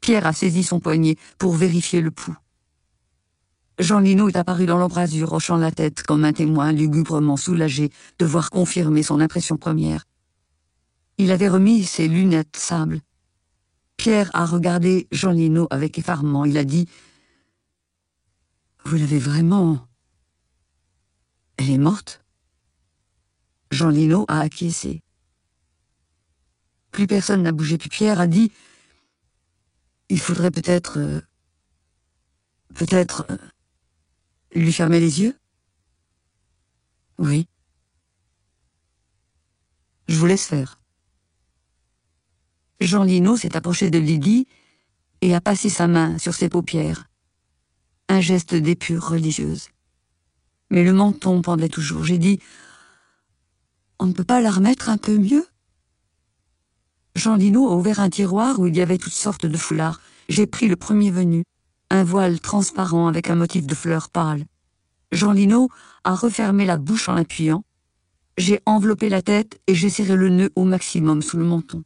Pierre a saisi son poignet pour vérifier le pouls. Jean Lino est apparu dans l'embrasure, hochant la tête comme un témoin lugubrement soulagé de voir confirmer son impression première. Il avait remis ses lunettes sable. Pierre a regardé Jean Lino avec effarement. Il a dit « Vous l'avez vraiment... Elle est morte ?» Jean Lino a acquiescé. Plus personne n'a bougé, puis Pierre a dit « Il faudrait peut-être... lui fermer les yeux ?» « Oui. »« Je vous laisse faire. » Jean Lino s'est approché de Lydie et a passé sa main sur ses paupières. Un geste d'épure religieuse. Mais le menton pendait toujours. J'ai dit « On ne peut pas la remettre un peu mieux ?» Jean Lino a ouvert un tiroir où il y avait toutes sortes de foulards. J'ai pris le premier venu, un voile transparent avec un motif de fleurs pâles. Jean Lino a refermé la bouche en appuyant. J'ai enveloppé la tête et j'ai serré le nœud au maximum sous le menton.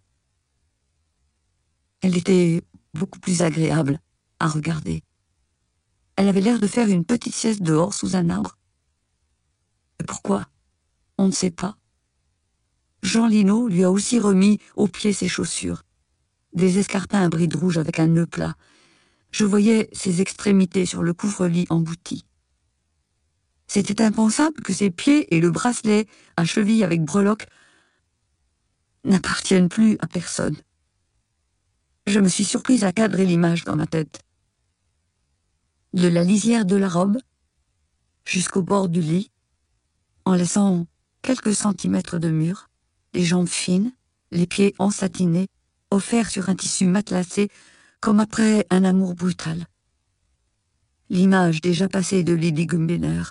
Elle était beaucoup plus agréable à regarder. Elle avait l'air de faire une petite sieste dehors sous un arbre. Et pourquoi? On ne sait pas. Jean Lino lui a aussi remis aux pieds ses chaussures. Des escarpins à bride rouge avec un nœud plat. Je voyais ses extrémités sur le couvre-lit embouti. C'était impensable que ses pieds et le bracelet à cheville avec breloques n'appartiennent plus à personne. Je me suis surprise à cadrer l'image dans ma tête. De la lisière de la robe jusqu'au bord du lit, en laissant quelques centimètres de mur, les jambes fines, les pieds ensatinés, offerts sur un tissu matelassé, comme après un amour brutal. L'image déjà passée de Lydie Gumbiner.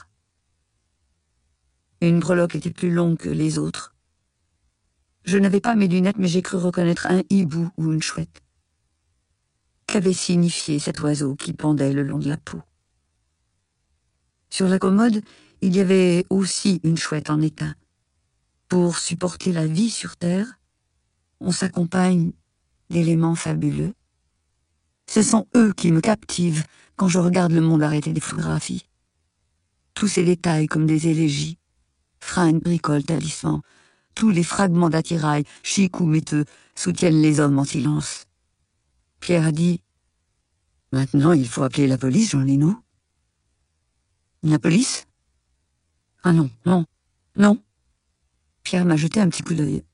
Une breloque était plus longue que les autres. Je n'avais pas mes lunettes, mais j'ai cru reconnaître un hibou ou une chouette. Qu'avait signifié cet oiseau qui pendait le long de la peau? Sur la commode, il y avait aussi une chouette en étain. Pour supporter la vie sur Terre, on s'accompagne d'éléments fabuleux. Ce sont eux qui me captivent quand je regarde le monde arrêté des photographies. Tous ces détails comme des élégies, fringues, bricoles, talismans, tous les fragments d'attirail, chic ou méteux, soutiennent les hommes en silence. Pierre a dit « Maintenant, il faut appeler la police, Jean Lino. » La police? Ah non, non, non. Pierre m'a jeté un petit coup d'œil.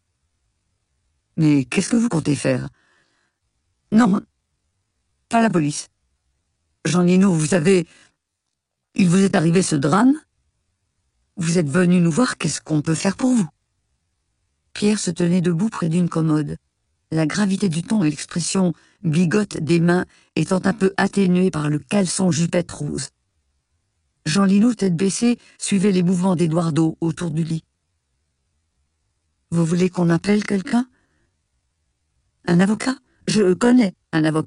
Mais qu'est-ce que vous comptez faire? Non, pas la police. Jean Lino, vous savez, il vous est arrivé ce drame. Vous êtes venu nous voir, qu'est-ce qu'on peut faire pour vous? Pierre se tenait debout près d'une commode. La gravité du ton et l'expression bigote des mains étant un peu atténuée par le caleçon jupette rose. Jean Lino, tête baissée, suivait les mouvements d'Eduardo autour du lit. « Vous voulez qu'on appelle quelqu'un? Un avocat? Je connais un avocat. »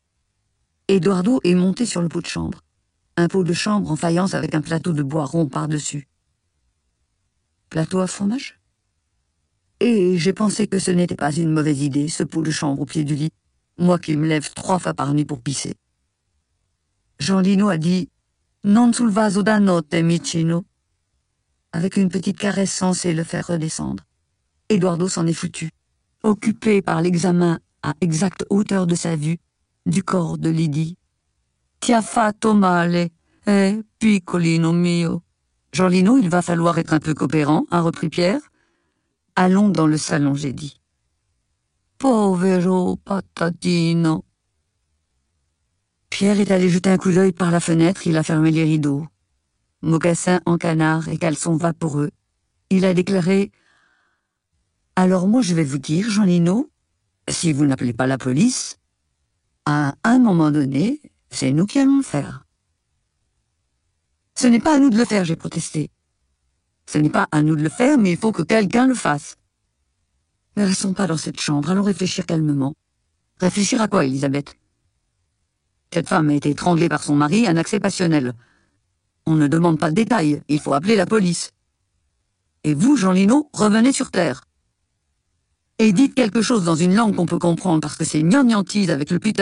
Eduardo est monté sur le pot de chambre. Un pot de chambre en faïence avec un plateau de bois rond par-dessus. Plateau à fromage? Et j'ai pensé que ce n'était pas une mauvaise idée, ce pot de chambre au pied du lit, moi qui me lève 3 fois par nuit pour pisser. Jean Lino a dit « Non sul vaso da notte, micino », avec une petite caresse censée le faire redescendre. Eduardo s'en est foutu, occupé par l'examen à exacte hauteur de sa vue du corps de Lydie. « Ti ha fatto male, piccolino mio ». Jean Lino, il va falloir être un peu coopérant, a repris Pierre. « Allons dans le salon, j'ai dit. »« Povero patatino ». Pierre est allé jeter un coup d'œil par la fenêtre, il a fermé les rideaux. Mocassins en canard et caleçons vaporeux. Il a déclaré « Alors moi je vais vous dire, Jean Lino, si vous n'appelez pas la police, à un moment donné, c'est nous qui allons le faire. » Ce n'est pas à nous de le faire, j'ai protesté. Ce n'est pas à nous de le faire, mais il faut que quelqu'un le fasse. Ne restons pas dans cette chambre, allons réfléchir calmement. Réfléchir à quoi, Elisabeth? Cette femme a été étranglée par son mari, un accès passionnel. On ne demande pas de détails, il faut appeler la police. Et vous, Jean Lino, revenez sur Terre. Et dites quelque chose dans une langue qu'on peut comprendre, parce que c'est gnangnantise avec le putain